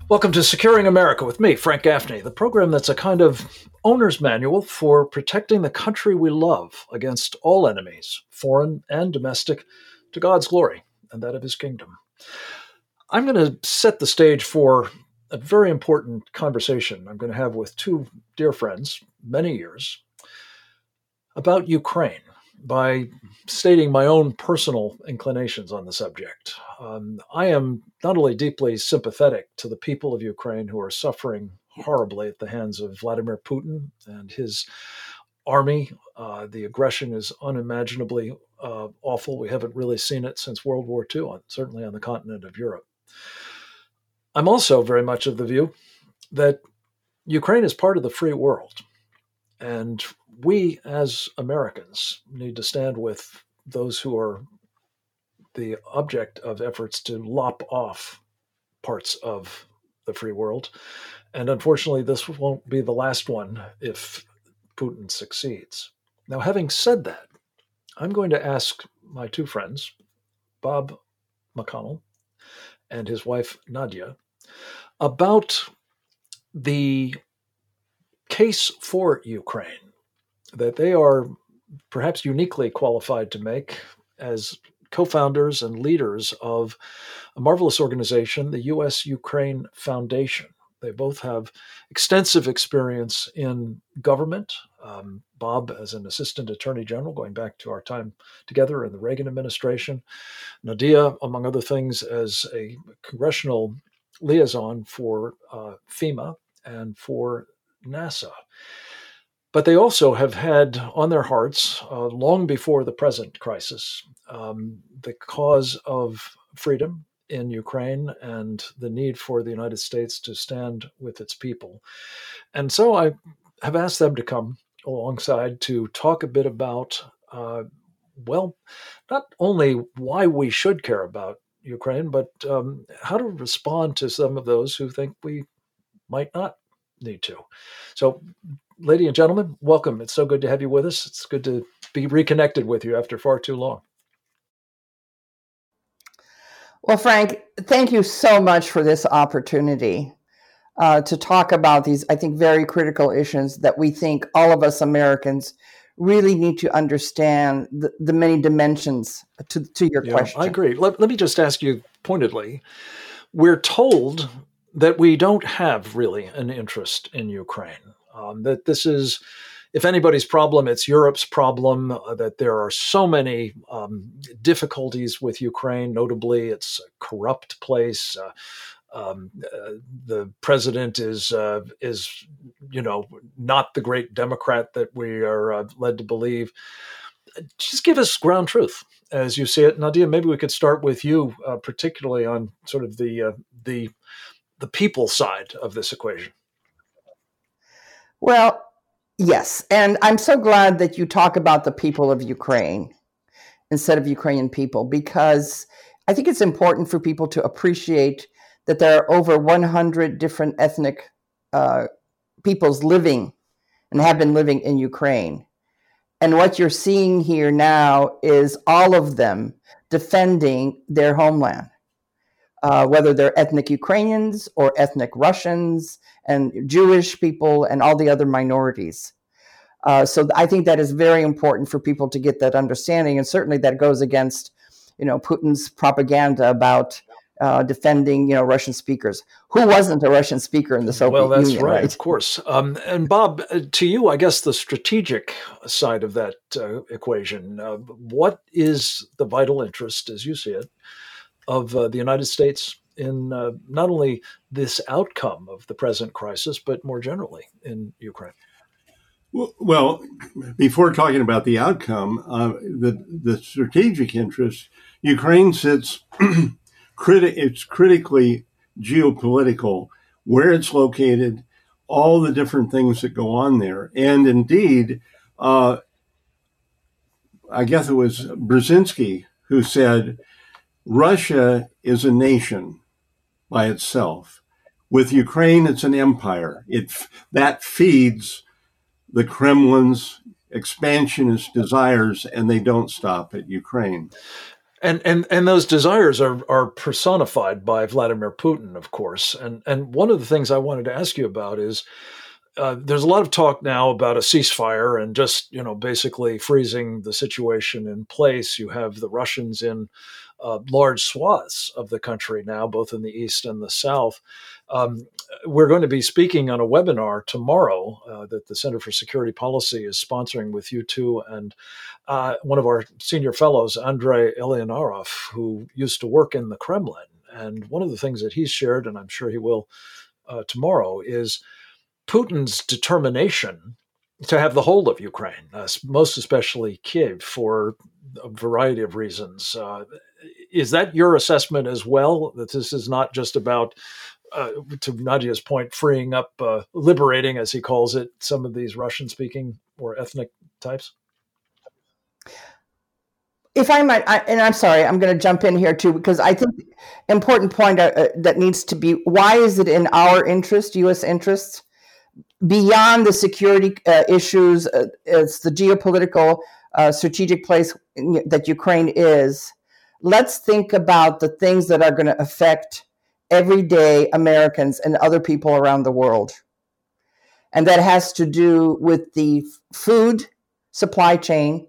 Welcome to Securing America with me, Frank Gaffney, the program that's a kind of owner's manual for protecting the country we love against all enemies, foreign and domestic, to God's glory and that of his kingdom. I'm going to set the stage for a very important conversation I'm going to have with two dear friends, many years, about Ukraine by stating my own personal inclinations on the subject. I am not only deeply sympathetic to the people of Ukraine who are suffering horribly at the hands of Vladimir Putin and his army. The aggression is unimaginably awful. We haven't really seen it since World War II, certainly on the continent of Europe. I'm also very much of the view that Ukraine is part of the free world. And we, as Americans, need to stand with those who are the object of efforts to lop off parts of the free world. And unfortunately, this won't be the last one if Putin succeeds. Now, having said that, I'm going to ask my two friends, Bob McConnell and his wife, Nadia, about the case for Ukraine that they are perhaps uniquely qualified to make as co-founders and leaders of a marvelous organization, the U.S.-Ukraine Foundation. They both have extensive experience in government. Bob as an assistant attorney general, going back to our time together in the Reagan administration. Nadia, among other things, as a congressional liaison for FEMA and for NASA. But they also have had on their hearts, long before the present crisis, the cause of freedom in Ukraine and the need for the United States to stand with its people. And so I have asked them to come alongside to talk a bit about, not only why we should care about Ukraine, but how to respond to some of those who think we might not need to. So, ladies and gentlemen, welcome. It's so good to have you with us. It's good to be reconnected with you after far too long. Well, Frank, thank you so much for this opportunity to talk about these, I think, very critical issues that we think all of us Americans really need to understand the many dimensions to your question. I agree. Let me just ask you pointedly. We're told that we don't have really an interest in Ukraine, that this is, if anybody's problem, it's Europe's problem, that there are so many difficulties with Ukraine. Notably, it's a corrupt place. The president is not the great Democrat that we are led to believe. Just give us ground truth as you see it. Nadia, maybe we could start with you, particularly on sort of the people side of this equation. Well, yes. And I'm so glad that you talk about the people of Ukraine instead of Ukrainian people, because I think it's important for people to appreciate that there are over 100 different ethnic peoples living and have been living in Ukraine. And what you're seeing here now is all of them defending their homeland. Whether they're ethnic Ukrainians or ethnic Russians and Jewish people and all the other minorities. So I think that is very important for people to get that understanding. And certainly that goes against, Putin's propaganda about defending, Russian speakers. Who wasn't a Russian speaker in the Soviet Union? Well, that's right, of course. And Bob, to you, I guess the strategic side of that equation, what is the vital interest, as you see it, of the United States in not only this outcome of the present crisis, but more generally in Ukraine? Well, before talking about the outcome, the strategic interest, Ukraine sits, it's critically geopolitical, where it's located, all the different things that go on there. And indeed, I guess it was Brzezinski who said, Russia is a nation by itself. With Ukraine, it's an empire. That feeds the Kremlin's expansionist desires, and they don't stop at Ukraine. And those desires are personified by Vladimir Putin, of course. And one of the things I wanted to ask you about is there's a lot of talk now about a ceasefire and just, basically freezing the situation in place. You have the Russians in large swaths of the country now, both in the east and the south. We're going to be speaking on a webinar tomorrow that the Center for Security Policy is sponsoring with you two and one of our senior fellows, Andrei Eleonarov, who used to work in the Kremlin. And one of the things that he's shared, and I'm sure he will tomorrow, is Putin's determination to have the whole of Ukraine, most especially Kyiv, for a variety of reasons. Is that your assessment as well, that this is not just about, to Nadia's point, freeing up, liberating, as he calls it, some of these Russian-speaking or ethnic types? If I might, and I'm sorry, I'm going to jump in here too, because I think important point that needs to be, why is it in our interest, U.S. interests, beyond the security issues, it's the geopolitical strategic place that Ukraine is. Let's think about the things that are going to affect everyday Americans and other people around the world. And that has to do with the food supply chain,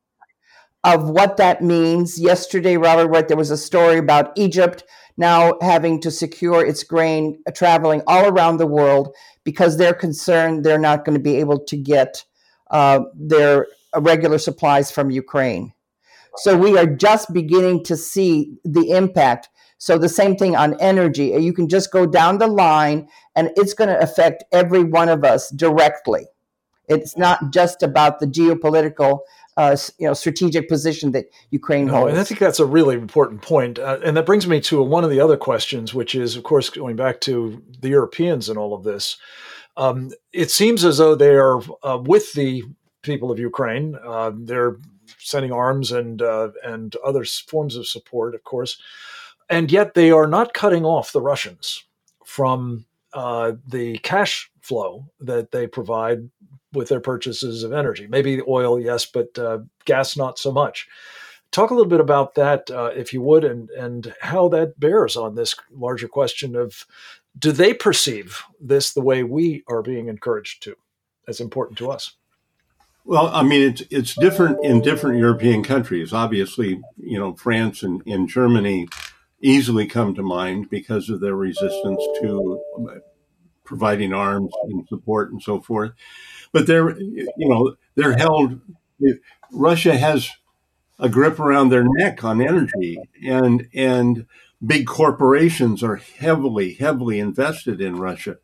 of what that means. Yesterday, Robert read there was a story about Egypt now having to secure its grain traveling all around the world because they're concerned they're not going to be able to get their regular supplies from Ukraine. So we are just beginning to see the impact. So the same thing on energy. You can just go down the line and it's going to affect every one of us directly. It's not just about the geopolitical strategic position that Ukraine holds. And I think that's a really important point. And that brings me to one of the other questions, which is, of course, going back to the Europeans and all of this. It seems as though they are with the people of Ukraine. They're sending arms and other forms of support, of course. And yet they are not cutting off the Russians from the cash flow that they provide with their purchases of energy. Maybe oil, yes, but gas, not so much. Talk a little bit about that, if you would, and how that bears on this larger question of, do they perceive this the way we are being encouraged to, as important to us? Well, I mean, it's different in different European countries. Obviously, France and Germany easily come to mind because of their resistance to providing arms and support and so forth. But they're held. Russia has a grip around their neck on energy, and big corporations are heavily invested in Russia.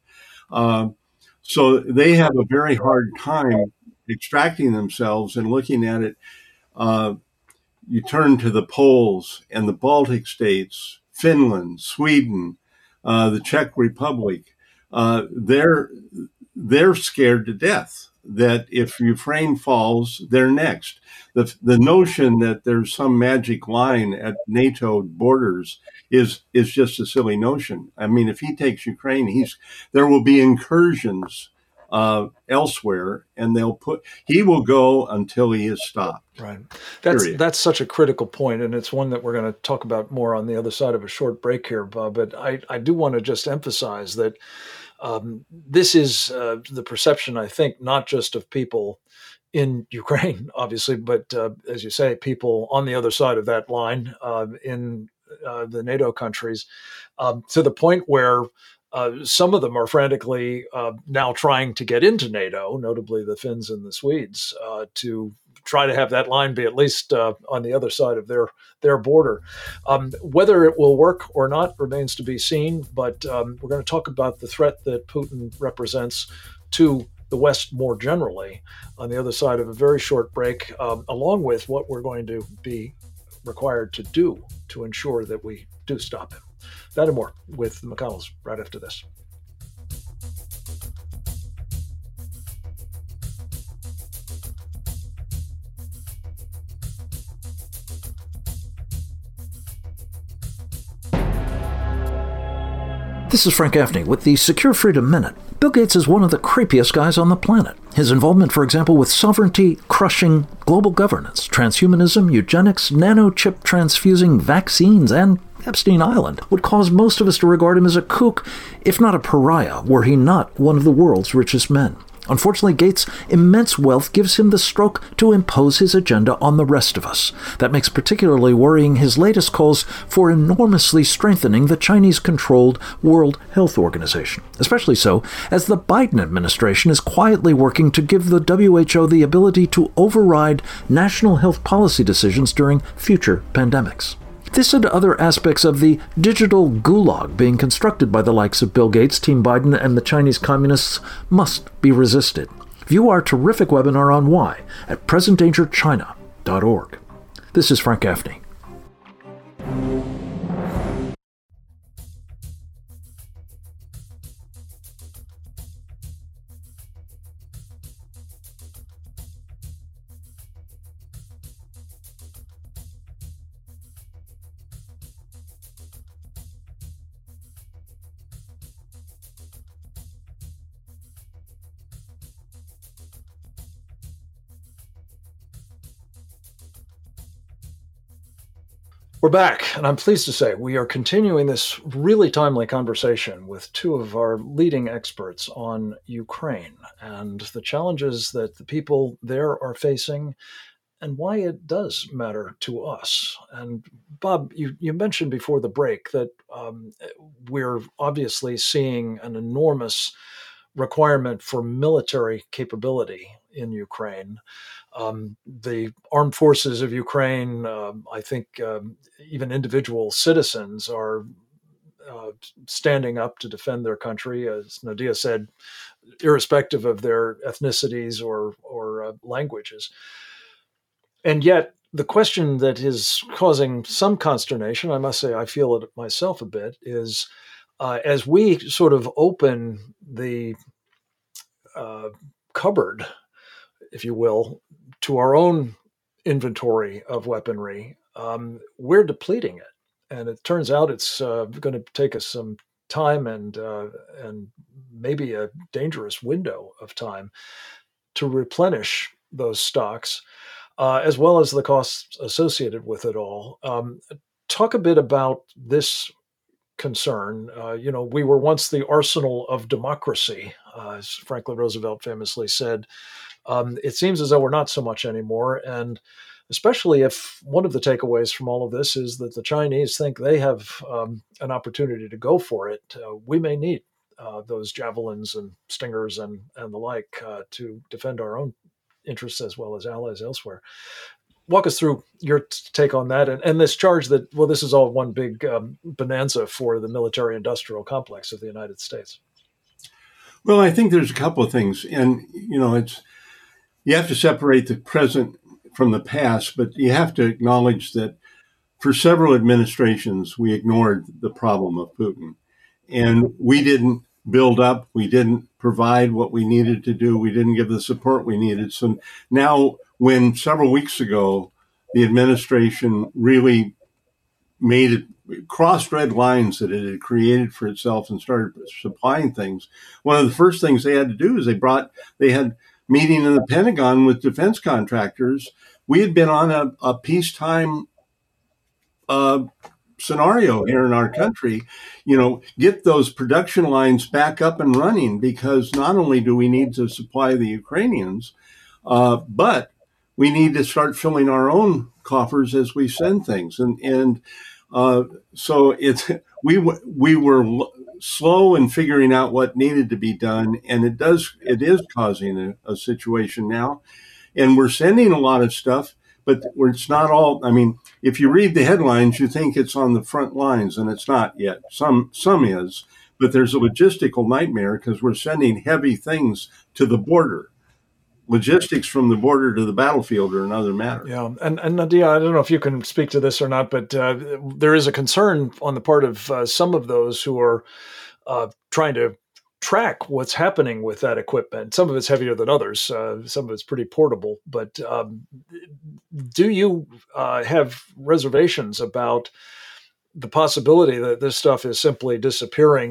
So they have a very hard time extracting themselves and looking at it. You turn to the Poles and the Baltic states, Finland, Sweden, the Czech Republic. They're scared to death that if Ukraine falls, they're next. The notion that there's some magic line at NATO borders is just a silly notion. I mean, if he takes Ukraine, there will be incursions elsewhere, and he will go until he is stopped. Right. That's such a critical point, and it's one that we're going to talk about more on the other side of a short break here, Bob. But I do want to just emphasize that this is the perception, I think, not just of people in Ukraine, obviously, but as you say, people on the other side of that line in the NATO countries, to the point where some of them are frantically now trying to get into NATO, notably the Finns and the Swedes, to try to have that line be at least on the other side of their border. Whether it will work or not remains to be seen, but we're going to talk about the threat that Putin represents to the West more generally on the other side of a very short break, along with what we're going to be required to do to ensure that we do stop him. That and more with the McConnells right after this. This is Frank Gaffney with the Secure Freedom Minute. Bill Gates is one of the creepiest guys on the planet. His involvement, for example, with sovereignty-crushing global governance, transhumanism, eugenics, nanochip transfusing vaccines, and Epstein Island would cause most of us to regard him as a kook, if not a pariah, were he not one of the world's richest men. Unfortunately, Gates' immense wealth gives him the stroke to impose his agenda on the rest of us. That makes particularly worrying his latest calls for enormously strengthening the Chinese-controlled World Health Organization, especially so as the Biden administration is quietly working to give the WHO the ability to override national health policy decisions during future pandemics. This and other aspects of the digital gulag being constructed by the likes of Bill Gates, Team Biden, and the Chinese communists must be resisted. View our terrific webinar on why at presentdangerchina.org. This is Frank Gaffney. We're back, and I'm pleased to say we are continuing this really timely conversation with two of our leading experts on Ukraine and the challenges that the people there are facing and why it does matter to us. And Bob, you mentioned before the break that we're obviously seeing an enormous requirement for military capability in Ukraine. The armed forces of Ukraine, I think even individual citizens are standing up to defend their country, as Nadia said, irrespective of their ethnicities or languages. And yet, the question that is causing some consternation, I must say I feel it myself a bit, is as we sort of open the cupboard, if you will, to our own inventory of weaponry, we're depleting it. And it turns out it's going to take us some time and maybe a dangerous window of time to replenish those stocks, as well as the costs associated with it all. Talk a bit about this concern. We were once the arsenal of democracy, as Franklin Roosevelt famously said. It seems as though we're not so much anymore. And especially if one of the takeaways from all of this is that the Chinese think they have an opportunity to go for it, we may need those javelins and stingers and the like to defend our own interests as well as allies elsewhere. Walk us through your take on that and this charge that, well, this is all one big bonanza for the military-industrial complex of the United States. Well, I think there's a couple of things. And, you have to separate the present from the past, but you have to acknowledge that for several administrations, we ignored the problem of Putin. And we didn't build up, we didn't provide what we needed to do, we didn't give the support we needed. So now, when several weeks ago, the administration really made it, crossed red lines that it had created for itself and started supplying things, one of the first things they had to do is they had meeting in the Pentagon with defense contractors. We had been on a peacetime scenario here in our country, get those production lines back up and running, because not only do we need to supply the Ukrainians, but we need to start filling our own coffers as we send things. So we were slow in figuring out what needed to be done, and it is causing a situation now, and we're sending a lot of stuff, but it's not all. I mean, if you read the headlines, you think it's on the front lines, and it's not yet. Some is, but there's a logistical nightmare because we're sending heavy things to the border. Logistics from the border to the battlefield are another matter. Yeah, and Nadia, I don't know if you can speak to this or not, but there is a concern on the part of some of those who are trying to track what's happening with that equipment. Some of it's heavier than others. Some of it's pretty portable. But do you have reservations about the possibility that this stuff is simply disappearing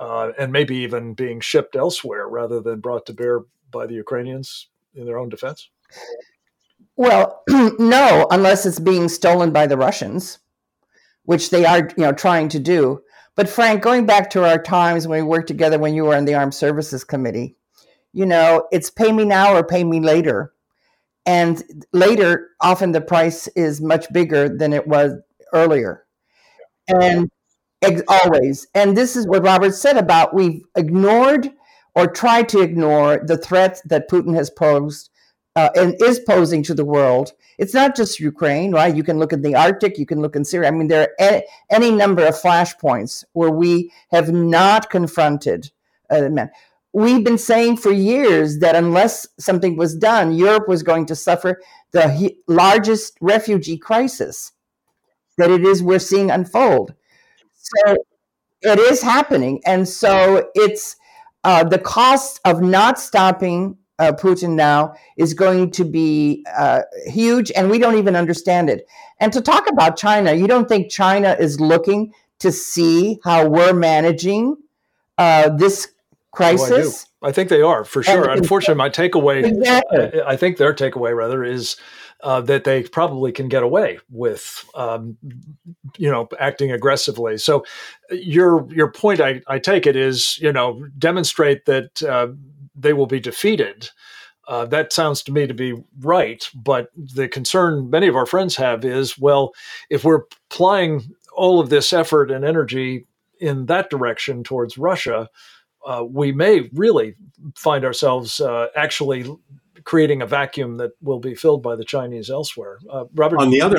and maybe even being shipped elsewhere rather than brought to bear by the Ukrainians in their own defense? Well, no, unless it's being stolen by the Russians, which they are, trying to do. But Frank, going back to our times when we worked together when you were in the Armed Services Committee, it's pay me now or pay me later. And later, often the price is much bigger than it was earlier. And always. And this is what Robert said about we've ignored or tried to ignore the threat that Putin has posed and is posing to the world. It's not just Ukraine, right? You can look at the Arctic, you can look in Syria. I mean, there are any number of flashpoints where we have not confronted men. We've been saying for years that unless something was done, Europe was going to suffer the largest refugee crisis that we're seeing unfold. So it is happening. And so it's the cost of not stopping Putin now is going to be huge, and we don't even understand it. And to talk about China, you don't think China is looking to see how we're managing this crisis? I think they are, for sure. Unfortunately, my takeaway, exactly. I think their takeaway, rather, is that they probably can get away with, acting aggressively. So your point, I take it, is, demonstrate that they will be defeated. That sounds to me to be right. But the concern many of our friends have is, well, if we're applying all of this effort and energy in that direction towards Russia, we may really find ourselves actually creating a vacuum that will be filled by the Chinese elsewhere. Robert, on the other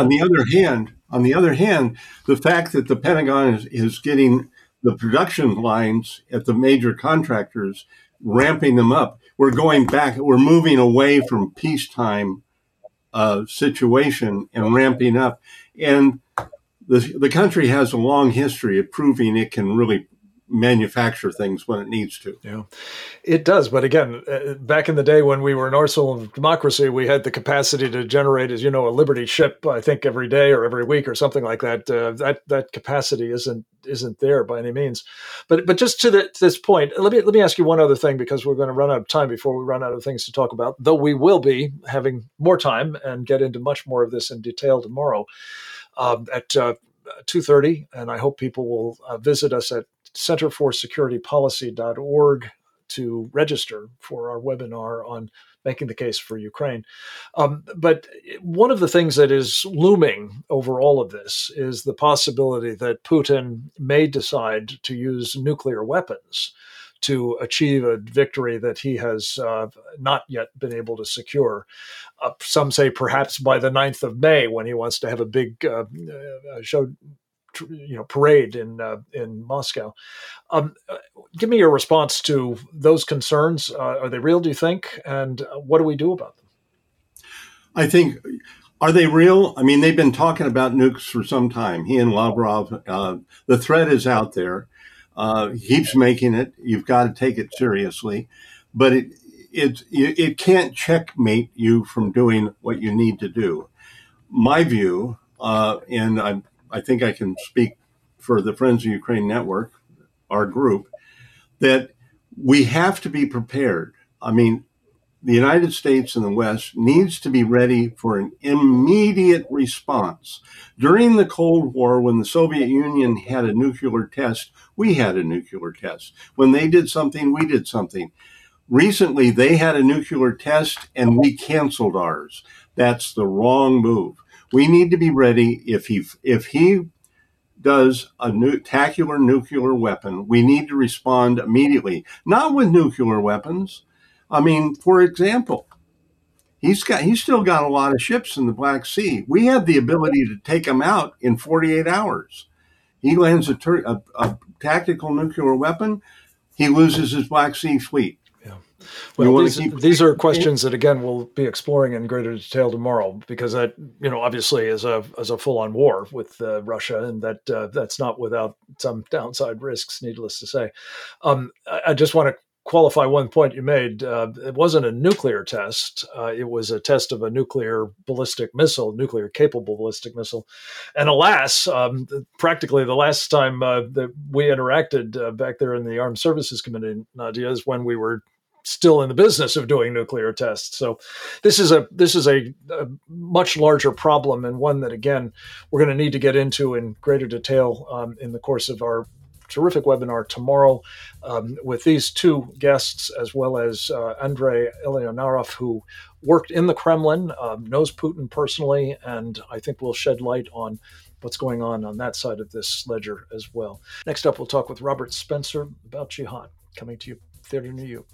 hand, the fact that the Pentagon is getting the production lines at the major contractors, ramping them up, we're moving away from peacetime situation and ramping up. And the country has a long history of proving it can really manufacture things when it needs to. Yeah, it does. But again, back in the day when we were an arsenal of democracy, we had the capacity to generate, as you know, a Liberty ship, I think every day or every week or something like that. That capacity isn't there by any means. But just to this point, let me ask you one other thing, because we're going to run out of time before we run out of things to talk about, though we will be having more time and get into much more of this in detail tomorrow at 2:30. And I hope people will visit us at centerforsecuritypolicy.org to register for our webinar on making the case for Ukraine. But one of the things that is looming over all of this is the possibility that Putin may decide to use nuclear weapons to achieve a victory that he has not yet been able to secure. Some say perhaps by the 9th of May, when he wants to have a big parade in Moscow. Give me your response to those concerns. Are they real, do you think? And what do we do about them? I think, are they real? I mean, they've been talking about nukes for some time. He and Lavrov, the threat is out there. He keeps making it. You've got to take it seriously. But it can't checkmate you from doing what you need to do. My view, and I think I can speak for the Friends of Ukraine Network, our group, that we have to be prepared. I mean, the United States and the West needs to be ready for an immediate response. During the Cold War, when the Soviet Union had a nuclear test, we had a nuclear test. When they did something, we did something. Recently, they had a nuclear test and we canceled ours. That's the wrong move. We need to be ready. If he does a tacular nuclear weapon, we need to respond immediately. Not with nuclear weapons. I mean, for example, he's still got a lot of ships in the Black Sea. We have the ability to take them out in 48 hours. He lands a tactical nuclear weapon, he loses his Black Sea fleet. Well, these are questions that, again, we'll be exploring in greater detail tomorrow, because that, obviously is a full-on war with Russia, and that's not without some downside risks, needless to say. I just want to qualify one point you made. It wasn't a nuclear test. It was a test of a nuclear capable ballistic missile. And alas, practically the last time that we interacted back there in the Armed Services Committee, Nadia, is when we were still in the business of doing nuclear tests. So this is a much larger problem, and one that, again, we're going to need to get into in greater detail in the course of our terrific webinar tomorrow with these two guests, as well as Andrei Eleonarov, who worked in the Kremlin, knows Putin personally, and I think will shed light on what's going on that side of this ledger as well. Next up, we'll talk with Robert Spencer about jihad, coming to you, theater near you.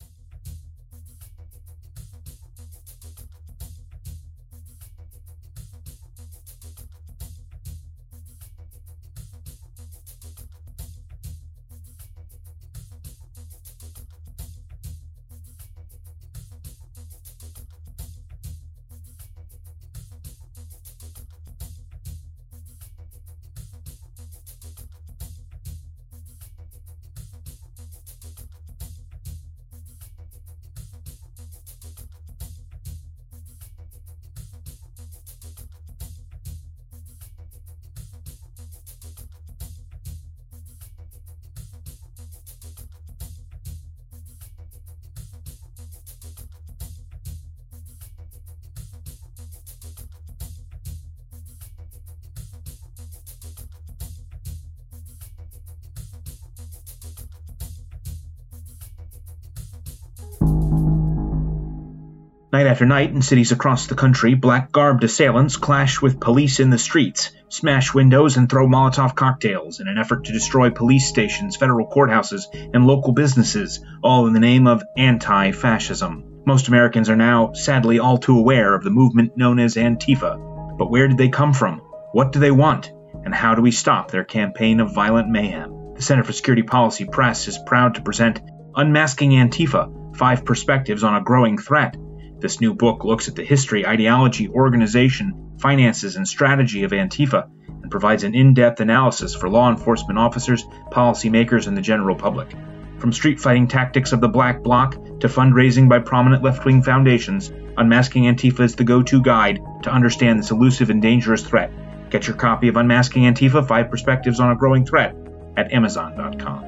Night after night, in cities across the country, black-garbed assailants clash with police in the streets, smash windows, and throw Molotov cocktails in an effort to destroy police stations, federal courthouses, and local businesses, all in the name of anti-fascism. Most Americans are now, sadly, all too aware of the movement known as Antifa. But where did they come from? What do they want? And how do we stop their campaign of violent mayhem? The Center for Security Policy Press is proud to present Unmasking Antifa: 5 Perspectives on a Growing Threat. This new book looks at the history, ideology, organization, finances, and strategy of Antifa and provides an in-depth analysis for law enforcement officers, policymakers, and the general public. From street fighting tactics of the Black Bloc to fundraising by prominent left-wing foundations, Unmasking Antifa is the go-to guide to understand this elusive and dangerous threat. Get your copy of Unmasking Antifa: 5 Perspectives on a Growing Threat at Amazon.com.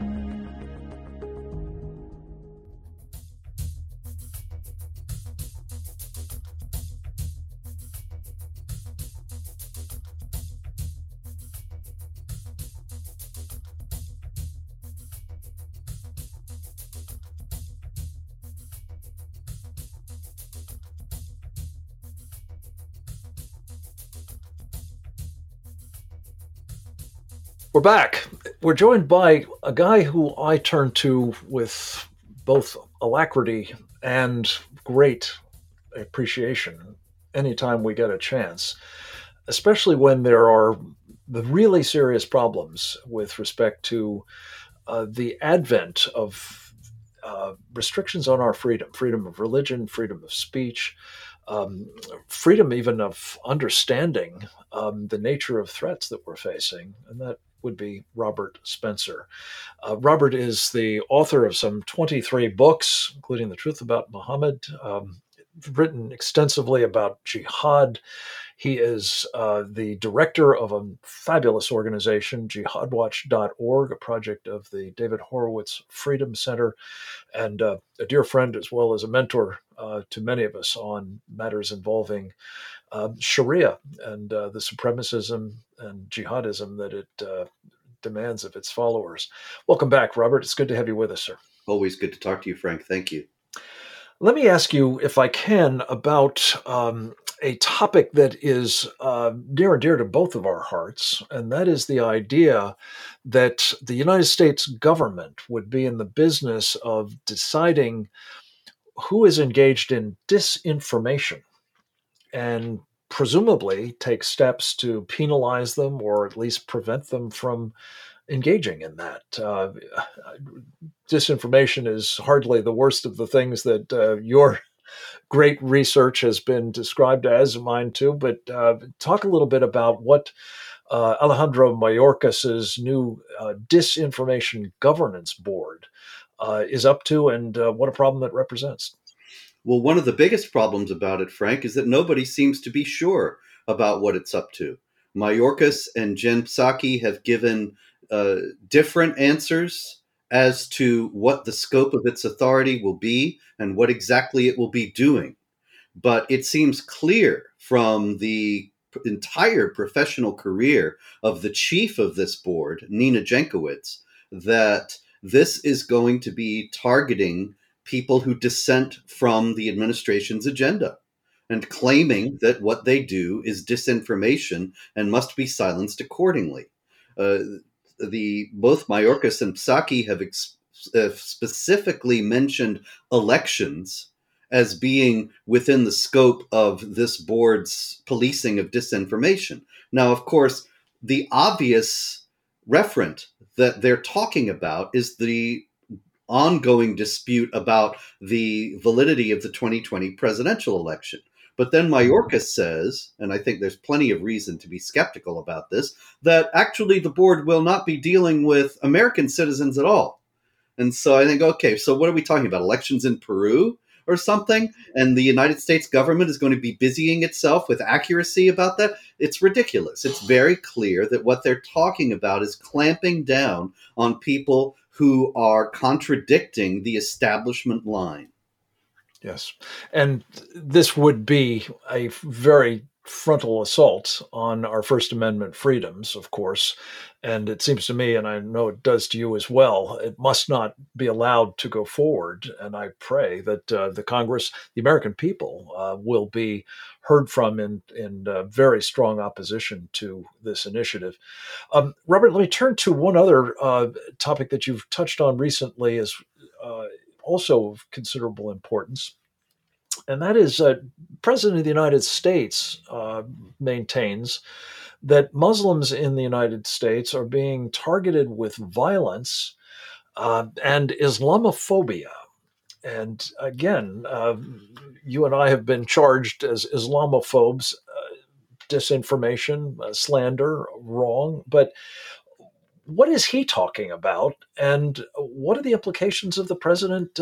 We're back. We're joined by a guy who I turn to with both alacrity and great appreciation anytime we get a chance, especially when there are the really serious problems with respect to the advent of restrictions on our freedom of religion, freedom of speech, freedom even of understanding the nature of threats that we're facing. And that would be Robert Spencer. Robert is the author of some 23 books, including The Truth About Muhammad, written extensively about jihad. He is the director of a fabulous organization, jihadwatch.org, a project of the David Horowitz Freedom Center, and a dear friend as well as a mentor to many of us on matters involving Sharia and the supremacism and jihadism that it demands of its followers. Welcome back, Robert. It's good to have you with us, sir. Always good to talk to you, Frank. Thank you. Let me ask you, if I can, about a topic that is near and dear to both of our hearts, and that is the idea that the United States government would be in the business of deciding who is engaged in disinformation and presumably take steps to penalize them or at least prevent them from engaging in that. Disinformation is hardly the worst of the things that your great research has been described as, mine too, but talk a little bit about what Alejandro Mayorkas's new Disinformation Governance Board is up to, and what a problem it represents. Well, one of the biggest problems about it, Frank, is that nobody seems to be sure about what it's up to. Mayorkas and Jen Psaki have given different answers as to what the scope of its authority will be and what exactly it will be doing. But it seems clear from the entire professional career of the chief of this board, Nina Jankowicz, that this is going to be targeting people who dissent from the administration's agenda and claiming that what they do is disinformation and must be silenced accordingly. Both Mayorkas and Psaki have specifically mentioned elections as being within the scope of this board's policing of disinformation. Now, of course, the obvious referent that they're talking about is the ongoing dispute about the validity of the 2020 presidential election. But then Mayorkas says, and I think there's plenty of reason to be skeptical about this, that actually the board will not be dealing with American citizens at all. And so I think, okay, so what are we talking about? Elections in Peru or something? And the United States government is going to be busying itself with accuracy about that? It's ridiculous. It's very clear that what they're talking about is clamping down on people who are contradicting the establishment line. Yes. And this would be a very frontal assault on our First Amendment freedoms, of course. And it seems to me, and I know it does to you as well, it must not be allowed to go forward. And I pray that the Congress, the American people, will be heard from in very strong opposition to this initiative. Robert, let me turn to one other topic that you've touched on recently as also of considerable importance. And that is President of the United States maintains that Muslims in the United States are being targeted with violence and Islamophobia. And again, you and I have been charged as Islamophobes, disinformation, slander, wrong. But what is he talking about? And what are the implications of the president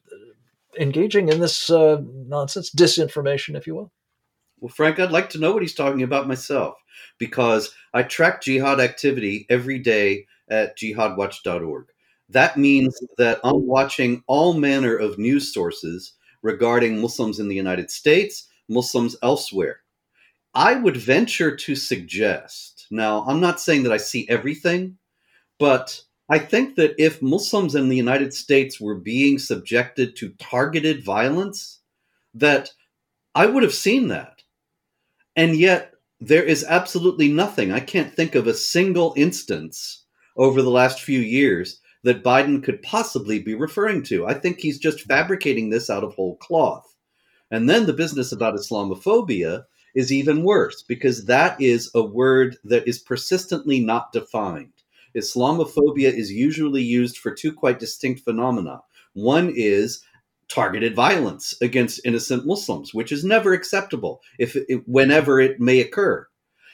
engaging in this nonsense, disinformation, if you will? Well, Frank, I'd like to know what he's talking about myself, because I track jihad activity every day at jihadwatch.org. That means that I'm watching all manner of news sources regarding Muslims in the United States, Muslims elsewhere. I would venture to suggest, now I'm not saying that I see everything, but I think that if Muslims in the United States were being subjected to targeted violence, that I would have seen that. And yet there is absolutely nothing. I can't think of a single instance over the last few years that Biden could possibly be referring to. I think he's just fabricating this out of whole cloth. And then the business about Islamophobia is even worse, because that is a word that is persistently not defined. Islamophobia is usually used for two quite distinct phenomena. One is targeted violence against innocent Muslims, which is never acceptable whenever it may occur.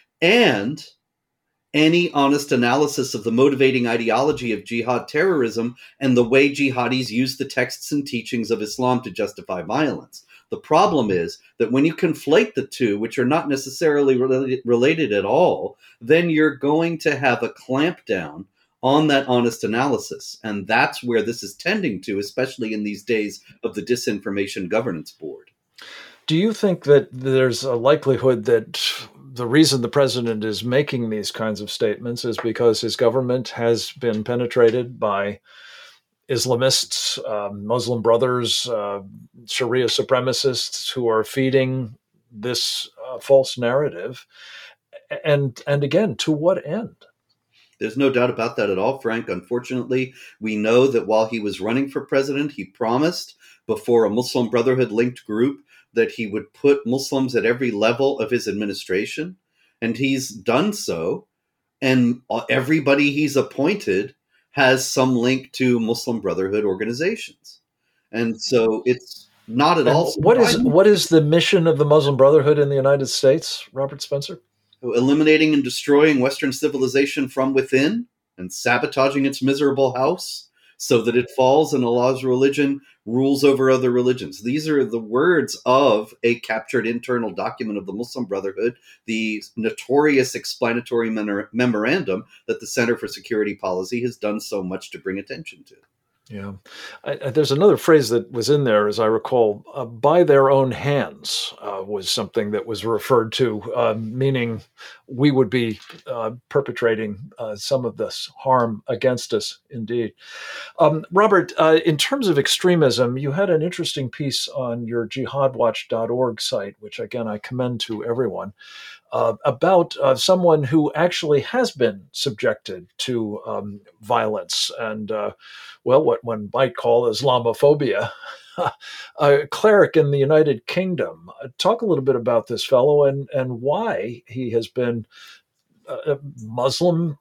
And any honest analysis of the motivating ideology of jihad terrorism and the way jihadis use the texts and teachings of Islam to justify violence. The problem is that when you conflate the two, which are not necessarily related at all, then you're going to have a clampdown on that honest analysis. And that's where this is tending to, especially in these days of the Disinformation Governance Board. Do you think that there's a likelihood that the reason the president is making these kinds of statements is because his government has been penetrated by Islamists, Muslim brothers, Sharia supremacists who are feeding this false narrative? And again, to what end? There's no doubt about that at all, Frank. Unfortunately, we know that while he was running for president, he promised before a Muslim Brotherhood-linked group that he would put Muslims at every level of his administration. And he's done so. And everybody he's appointed has some link to Muslim Brotherhood organizations. And so it's not at all surprising. What is the mission of the Muslim Brotherhood in the United States, Robert Spencer? Eliminating and destroying Western civilization from within and sabotaging its miserable house so that it falls and Allah's religion rules over other religions. These are the words of a captured internal document of the Muslim Brotherhood, the notorious explanatory memorandum that the Center for Security Policy has done so much to bring attention to. Yeah. There's another phrase that was in there, as I recall, by their own hands was something that was referred to, meaning we would be perpetrating some of this harm against us, indeed. Robert, in terms of extremism, you had an interesting piece on your jihadwatch.org site, which, again, I commend to everyone, about someone who actually has been subjected to violence and, what one might call Islamophobia, a cleric in the United Kingdom. Talk a little bit about this fellow and why he has been a Muslim,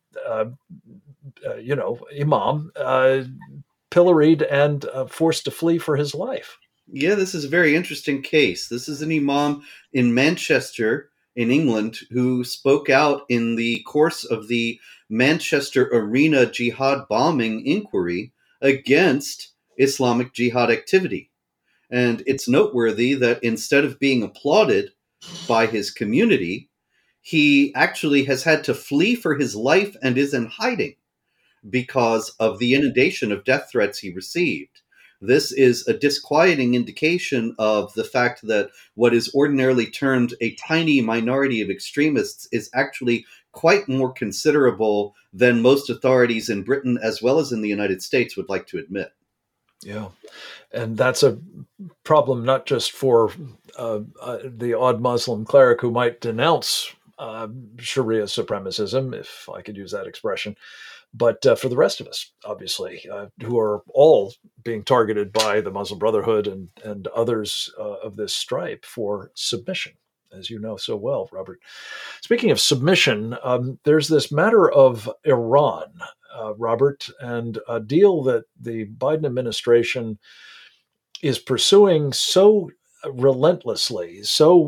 imam, pilloried and forced to flee for his life. Yeah, this is a very interesting case. This is an imam in Manchester, in England, who spoke out in the course of the Manchester Arena jihad bombing inquiry against Islamic jihad activity. And it's noteworthy that instead of being applauded by his community, he actually has had to flee for his life and is in hiding because of the inundation of death threats he received. This is a disquieting indication of the fact that what is ordinarily termed a tiny minority of extremists is actually quite more considerable than most authorities in Britain as well as in the United States would like to admit. Yeah. And that's a problem not just for the odd Muslim cleric who might denounce Sharia supremacism, if I could use that expression, but for the rest of us, obviously, who are all being targeted by the Muslim Brotherhood and others of this stripe for submission, as you know so well, Robert. Speaking of submission, there's this matter of Iran, Robert, and a deal that the Biden administration is pursuing so relentlessly, so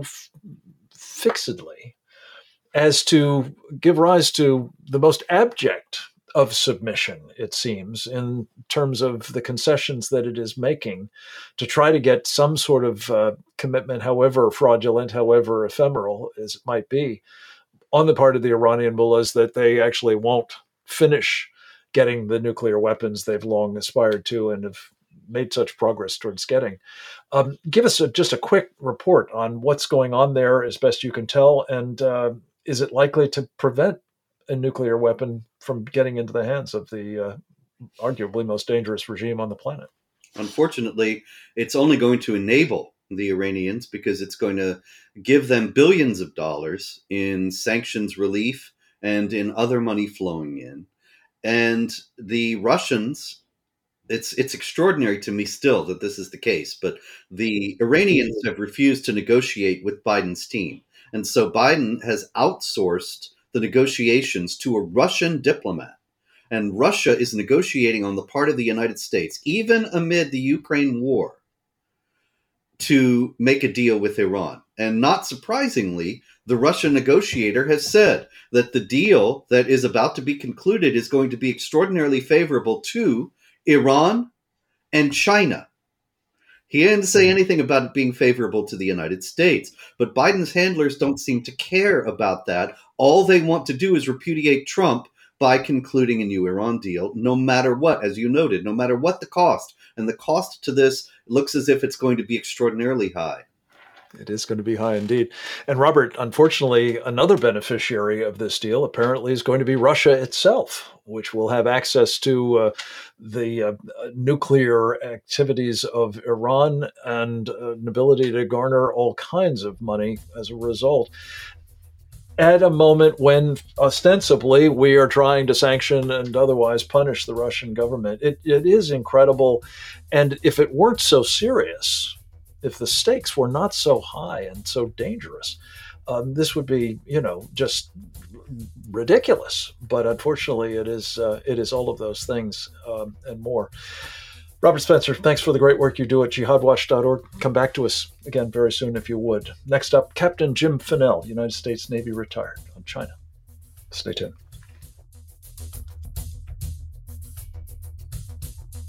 fixedly, as to give rise to the most abject of submission, it seems, in terms of the concessions that it is making to try to get some sort of commitment, however fraudulent, however ephemeral as it might be, on the part of the Iranian mullahs that they actually won't finish getting the nuclear weapons they've long aspired to and have made such progress towards getting. Give us just a quick report on what's going on there as best you can tell, and is it likely to prevent a nuclear weapon from getting into the hands of the arguably most dangerous regime on the planet? Unfortunately, it's only going to enable the Iranians because it's going to give them billions of dollars in sanctions relief and in other money flowing in. And the Russians, it's extraordinary to me still that this is the case, but the Iranians have refused to negotiate with Biden's team. And so Biden has outsourced the negotiations to a Russian diplomat. And Russia is negotiating on the part of the United States, even amid the Ukraine war, to make a deal with Iran. And not surprisingly, the Russian negotiator has said that the deal that is about to be concluded is going to be extraordinarily favorable to Iran and China. He didn't say anything about it being favorable to the United States, but Biden's handlers don't seem to care about that. All they want to do is repudiate Trump by concluding a new Iran deal, no matter what, as you noted, no matter what the cost. And the cost to this looks as if it's going to be extraordinarily high. It is going to be high indeed. And Robert, unfortunately, another beneficiary of this deal apparently is going to be Russia itself, which will have access to the nuclear activities of Iran and an ability to garner all kinds of money as a result, at a moment when ostensibly we are trying to sanction and otherwise punish the Russian government. It is incredible. And if it weren't so serious, if the stakes were not so high and so dangerous, this would be, just ridiculous. But unfortunately, it is all of those things and more. Robert Spencer, thanks for the great work you do at jihadwatch.org. Come back to us again very soon if you would. Next up, Captain Jim Fennell, United States Navy retired, on China. Stay tuned.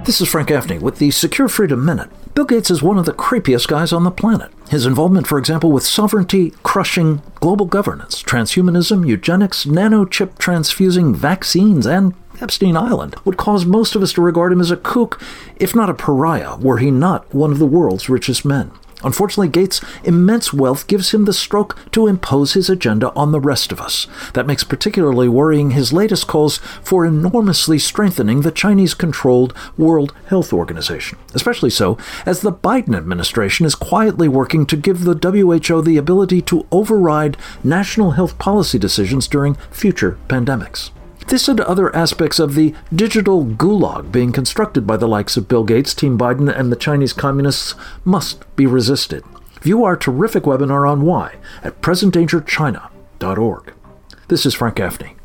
This is Frank Gaffney with the Secure Freedom Minute. Bill Gates is one of the creepiest guys on the planet. His involvement, for example, with sovereignty-crushing global governance, transhumanism, eugenics, nanochip transfusing vaccines, and Epstein Island would cause most of us to regard him as a kook, if not a pariah, were he not one of the world's richest men. Unfortunately, Gates' immense wealth gives him the stroke to impose his agenda on the rest of us. That makes particularly worrying his latest calls for enormously strengthening the Chinese-controlled World Health Organization, especially so as the Biden administration is quietly working to give the WHO the ability to override national health policy decisions during future pandemics. This and other aspects of the digital gulag being constructed by the likes of Bill Gates, Team Biden, and the Chinese communists must be resisted. View our terrific webinar on why at presentdangerchina.org. This is Frank Gaffney.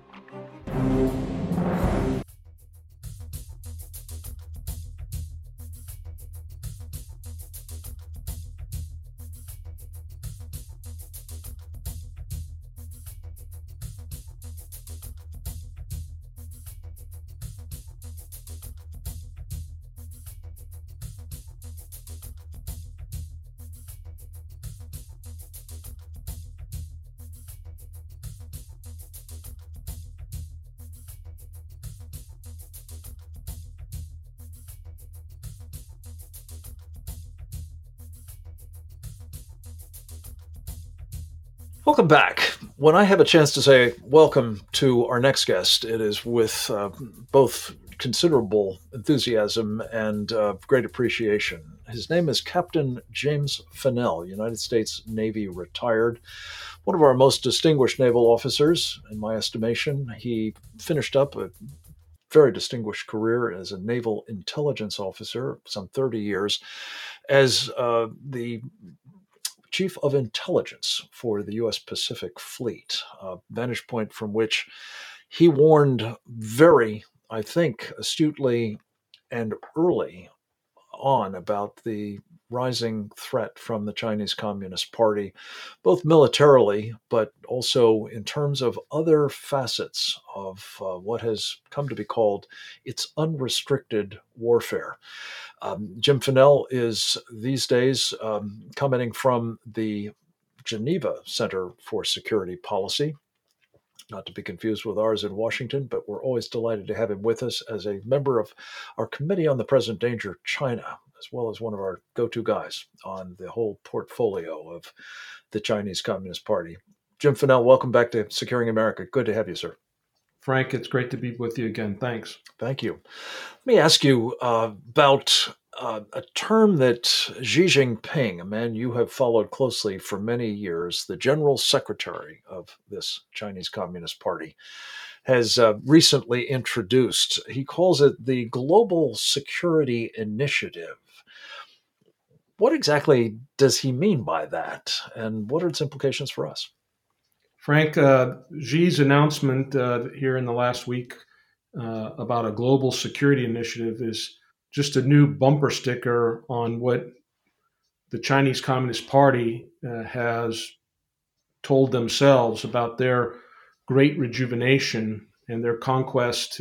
Welcome back. When I have a chance to say welcome to our next guest, it is with both considerable enthusiasm and great appreciation. His name is Captain James Fennell, United States Navy retired, one of our most distinguished naval officers, in my estimation. He finished up a very distinguished career as a naval intelligence officer, some 30 years, as the Chief of Intelligence for the U.S. Pacific Fleet, a vantage point from which he warned very, I think, astutely and early on about the rising threat from the Chinese Communist Party, both militarily, but also in terms of other facets of what has come to be called its unrestricted warfare. Jim Fennell is these days commenting from the Geneva Center for Security Policy, not to be confused with ours in Washington, but we're always delighted to have him with us as a member of our Committee on the Present Danger China, as well as one of our go-to guys on the whole portfolio of the Chinese Communist Party. Jim Fennell, welcome back to Securing America. Good to have you, sir. Frank, it's great to be with you again. Thanks. Thank you. Let me ask you about a term that Xi Jinping, a man you have followed closely for many years, the General Secretary of this Chinese Communist Party, has recently introduced. He calls it the Global Security Initiative. What exactly does he mean by that, and what are its implications for us? Frank, Xi's announcement here in the last week about a global security initiative is just a new bumper sticker on what the Chinese Communist Party has told themselves about their great rejuvenation and their quest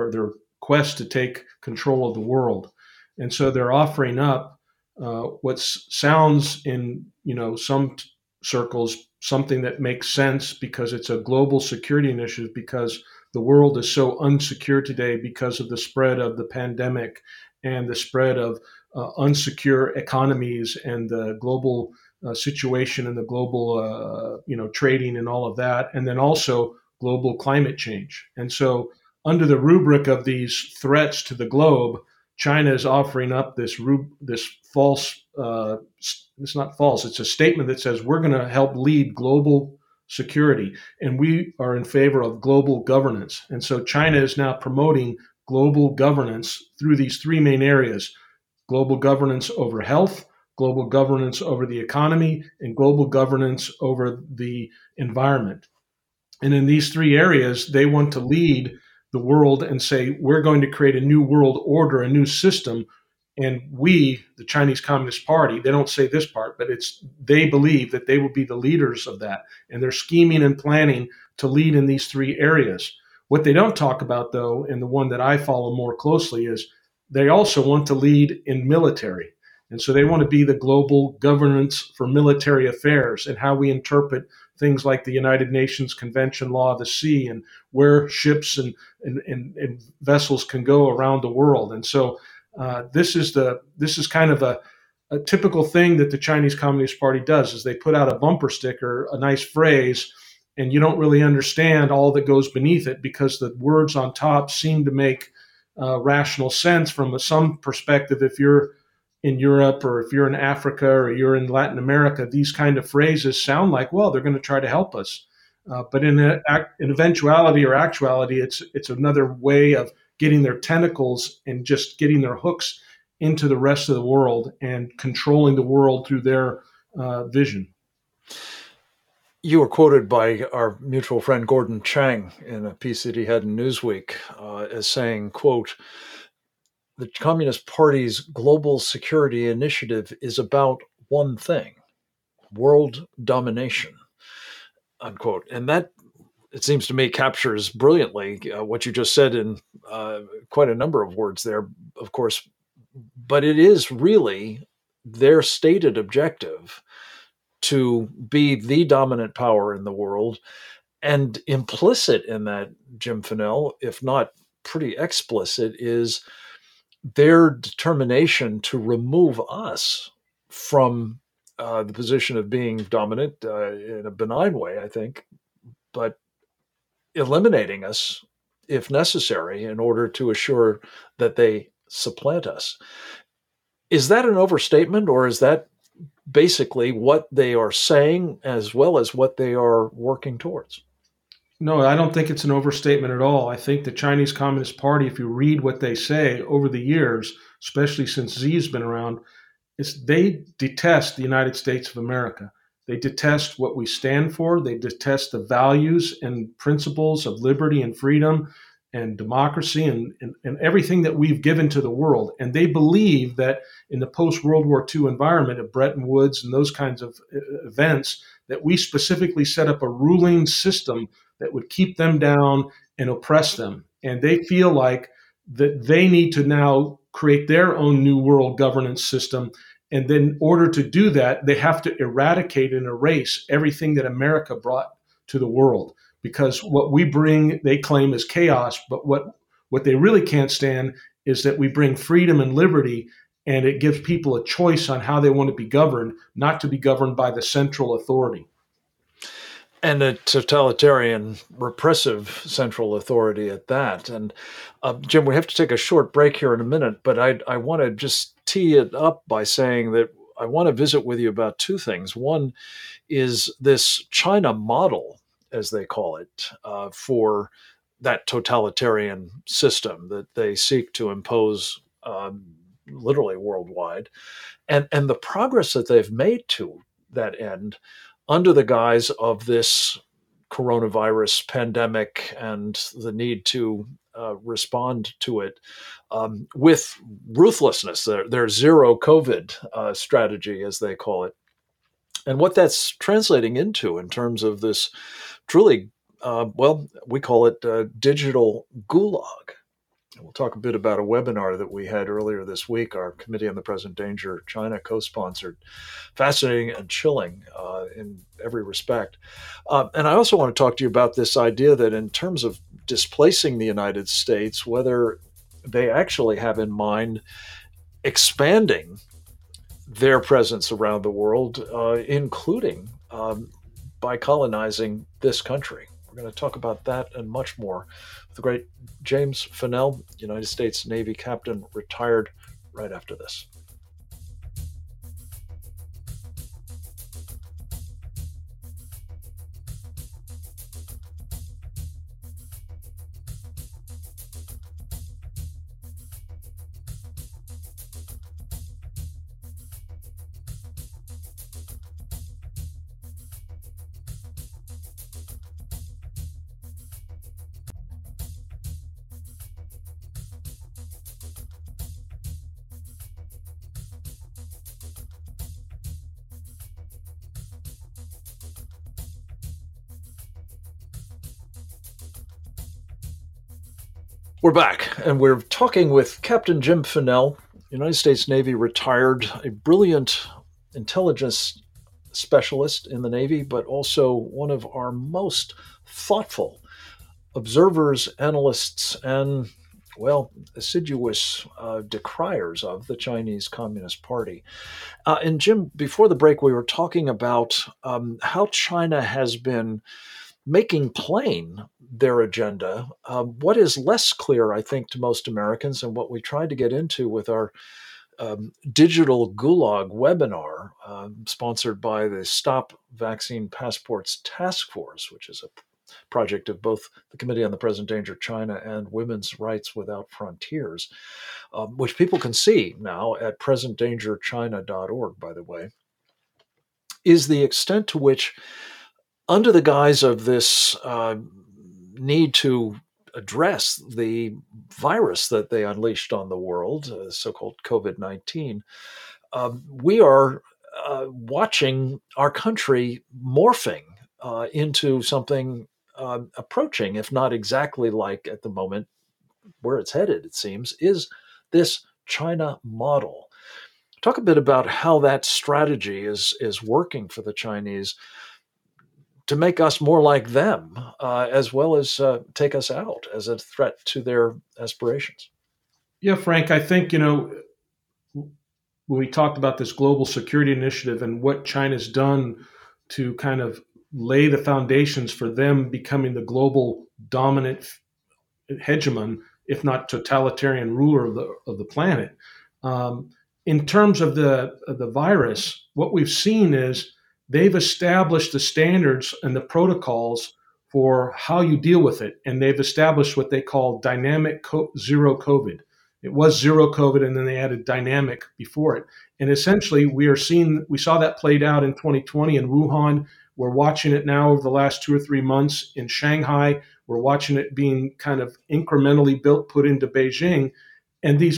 to take control of the world. And so they're offering up what sounds in some circles something that makes sense because it's a global security initiative, because the world is so unsecure today because of the spread of the pandemic and the spread of unsecure economies and the global situation and the global trading and all of that, and then also global climate change. And so under the rubric of these threats to the globe, China is offering up this false, it's not false, it's a statement that says we're going to help lead global security, and we are in favor of global governance. And so China is now promoting global governance through these three main areas: global governance over health, global governance over the economy, and global governance over the environment. And in these three areas, they want to lead the world and say, we're going to create a new world order, a new system. And we, the Chinese Communist Party, they don't say this part, but they believe that they will be the leaders of that. And they're scheming and planning to lead in these three areas. What they don't talk about, though, and the one that I follow more closely, is they also want to lead in military. And so they want to be the global governance for military affairs and how we interpret things like the United Nations Convention Law of the Sea and where ships and vessels can go around the world. And so this is kind of a typical thing that the Chinese Communist Party does, is they put out a bumper sticker, a nice phrase, and you don't really understand all that goes beneath it because the words on top seem to make rational sense from some perspective. If you're in Europe or if you're in Africa or you're in Latin America, these kind of phrases sound like, well, they're going to try to help us. But in eventuality or actuality, it's another way of getting their tentacles and just getting their hooks into the rest of the world and controlling the world through their vision. You were quoted by our mutual friend Gordon Chang in a piece that he had in Newsweek as saying, quote, "The Communist Party's global security initiative is about one thing, world domination," unquote. And that, it seems to me, captures brilliantly what you just said in quite a number of words there, of course. But it is really their stated objective to be the dominant power in the world. And implicit in that, Jim Fennell, if not pretty explicit, is their determination to remove us from the position of being dominant in a benign way, I think, but eliminating us if necessary in order to assure that they supplant us. Is that an overstatement, or is that basically what they are saying as well as what they are working towards? No, I don't think it's an overstatement at all. I think the Chinese Communist Party, if you read what they say over the years, especially since Xi's been around, is they detest the United States of America. They detest what we stand for. They detest the values and principles of liberty and freedom and democracy and everything that we've given to the world. And they believe that in the post-World War II environment of Bretton Woods and those kinds of events, that we specifically set up a ruling system that would keep them down and oppress them. And they feel like that they need to now create their own new world governance system. And then in order to do that, they have to eradicate and erase everything that America brought to the world. Because what we bring, they claim, is chaos. But what they really can't stand is that we bring freedom and liberty, and it gives people a choice on how they want to be governed, not to be governed by the central authority. And a totalitarian, repressive central authority at that. And Jim, we have to take a short break here in a minute, but I want to just tee it up by saying that I want to visit with you about two things. One is this China model, as they call it, for that totalitarian system that they seek to impose literally worldwide, and the progress that they've made to that end under the guise of this coronavirus pandemic and the need to respond to it with ruthlessness, their zero COVID strategy, as they call it. And what that's translating into in terms of this truly, we call it digital gulag. We'll talk a bit about a webinar that we had earlier this week, our Committee on the Present Danger, China co-sponsored. Fascinating and chilling in every respect. And I also want to talk to you about this idea that in terms of displacing the United States, whether they actually have in mind expanding their presence around the world, including by colonizing this country. We're going to talk about that and much more with the great James Fennell, United States Navy captain, retired, right after this. We're back, and we're talking with Captain Jim Finnell, United States Navy retired, a brilliant intelligence specialist in the Navy, but also one of our most thoughtful observers, analysts, and, well, assiduous decriers of the Chinese Communist Party. And Jim, before the break, we were talking about how China has been making plain their agenda. What is less clear, I think, to most Americans, and what we tried to get into with our digital gulag webinar sponsored by the Stop Vaccine Passports Task Force, which is a project of both the Committee on the Present Danger of China and Women's Rights Without Frontiers, which people can see now at presentdangerchina.org, by the way, is the extent to which, under the guise of this need to address the virus that they unleashed on the world, so-called COVID-19, we are watching our country morphing into something approaching, if not exactly like at the moment where it's headed, it seems, is this China model. Talk a bit about how that strategy is working for the Chinese to make us more like them, as well as take us out as a threat to their aspirations. Yeah, Frank, I think, when we talked about this global security initiative and what China's done to kind of lay the foundations for them becoming the global dominant hegemon, if not totalitarian ruler of the planet. In terms of the virus, what we've seen is they've established the standards and the protocols for how you deal with it. And they've established what they call dynamic zero COVID. It was zero COVID, and then they added dynamic before it. And essentially, we saw that played out in 2020 in Wuhan. We're watching it now over the last 2 or 3 months in Shanghai. We're watching it being kind of incrementally put into Beijing. And these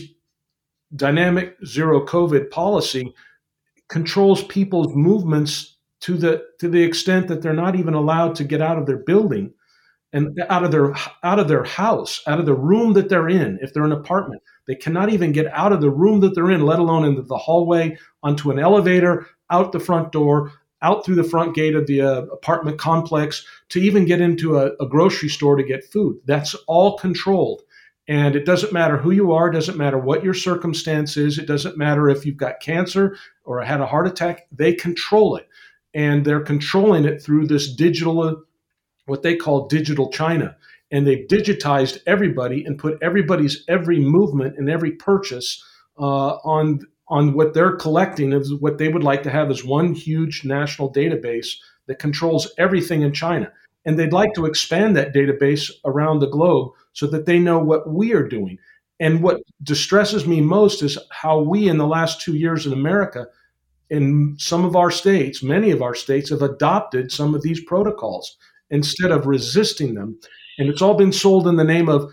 dynamic zero COVID policy controls people's movements to the extent that they're not even allowed to get out of their building and out of their house, out of the room that they're in. If they're in an apartment, they cannot even get out of the room that they're in, let alone into the hallway, onto an elevator, out the front door, out through the front gate of the apartment complex, to even get into a grocery store to get food. That's all controlled. And it doesn't matter who you are, it doesn't matter what your circumstance is, it doesn't matter if you've got cancer or had a heart attack, they control it. And they're controlling it through this digital, what they call digital China. And they've digitized everybody and put everybody's every movement and every purchase on what they're collecting, is what they would like to have as one huge national database that controls everything in China. And they'd like to expand that database around the globe so that they know what we are doing. And what distresses me most is how we, in the last 2 years in America, in some of our states, many of our states, have adopted some of these protocols instead of resisting them. And it's all been sold in the name of,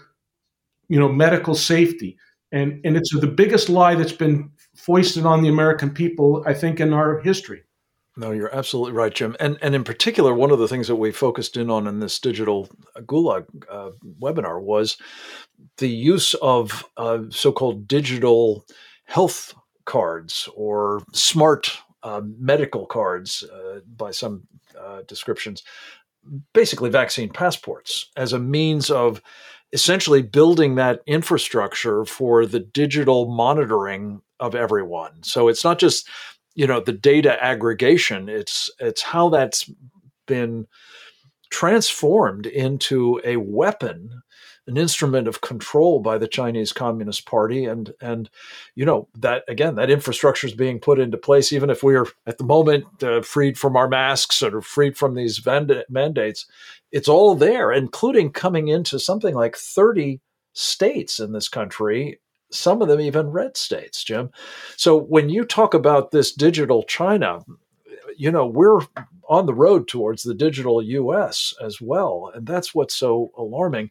medical safety. And it's the biggest lie that's been foisted on the American people, I think, in our history. No, you're absolutely right, Jim. And in particular, one of the things that we focused in on in this digital gulag webinar was the use of so-called digital health cards or smart medical cards by some descriptions, basically vaccine passports, as a means of essentially building that infrastructure for the digital monitoring of everyone. So it's not just the data aggregation, it's how that's been transformed into a weapon, an instrument of control by the Chinese Communist Party. And that, again, that infrastructure is being put into place, even if we are at the moment freed from our masks or freed from these mandates. It's all there, including coming into something like 30 states in this country, some of them even red states, Jim. So when you talk about this digital China, we're on the road towards the digital US as well. And that's what's so alarming.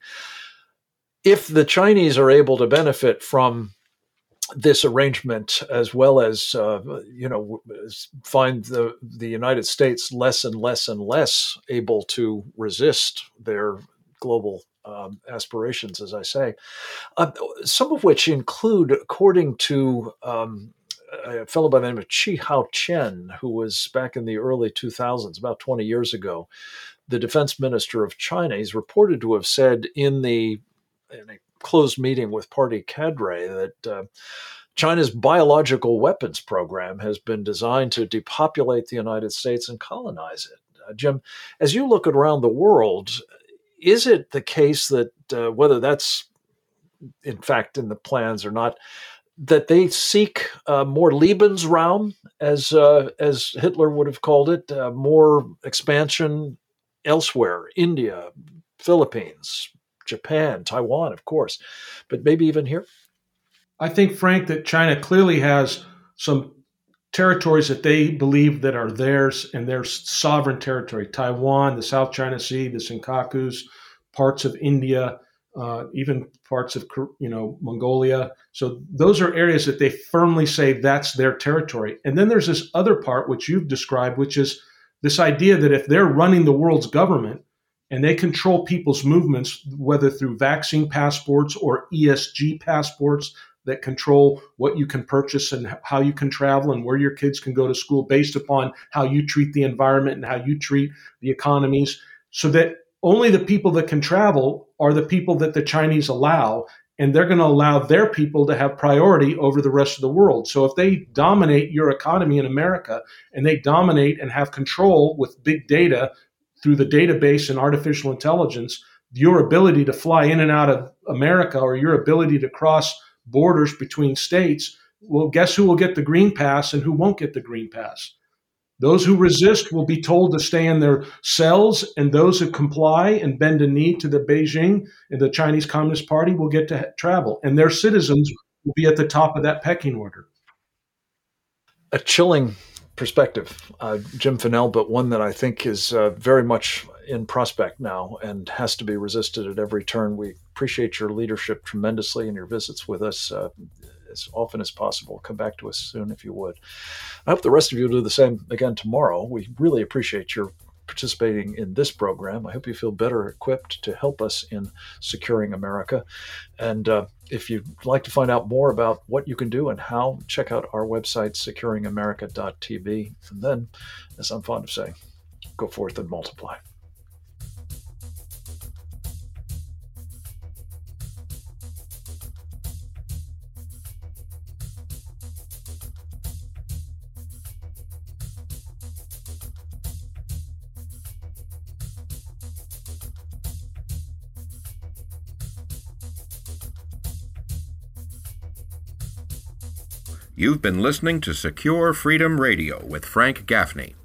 If the Chinese are able to benefit from this arrangement, as well as, find the United States less and less and less able to resist their global aspirations, as I say, some of which include, according to a fellow by the name of Chi Hao Chen, who was back in the early 2000s, about 20 years ago, the defense minister of China. He's reported to have said in a closed meeting with party cadre that China's biological weapons program has been designed to depopulate the United States and colonize it. Jim, as you look around the world, is it the case that whether that's in fact in the plans or not, that they seek more Lebensraum, as Hitler would have called it, more expansion elsewhere, India, Philippines, Japan, Taiwan, of course, but maybe even here? I think, Frank, that China clearly has some territories that they believe that are theirs and their sovereign territory. Taiwan, the South China Sea, the Senkakus, parts of India, even parts of Mongolia. So those are areas that they firmly say that's their territory. And then there's this other part which you've described, which is this idea that if they're running the world's government and they control people's movements, whether through vaccine passports or ESG passports that control what you can purchase and how you can travel and where your kids can go to school based upon how you treat the environment and how you treat the economies, so that only the people that can travel are the people that the Chinese allow, and they're going to allow their people to have priority over the rest of the world. So if they dominate your economy in America and they dominate and have control with big data through the database and artificial intelligence, your ability to fly in and out of America or your ability to cross borders between states, well, guess who will get the green pass and who won't get the green pass? Those who resist will be told to stay in their cells, and those who comply and bend a knee to the Beijing and the Chinese Communist Party will get to travel, and their citizens will be at the top of that pecking order. A chilling perspective, Jim Finnell, but one that I think is very much in prospect now and has to be resisted at every turn. We appreciate your leadership tremendously and your visits with us as often as possible. Come back to us soon if you would. I hope the rest of you do the same again tomorrow. We really appreciate your participating in this program. I hope you feel better equipped to help us in securing America. And if you'd like to find out more about what you can do and how, check out our website, securingamerica.tv. And then, as I'm fond of saying, go forth and multiply. You've been listening to Secure Freedom Radio with Frank Gaffney.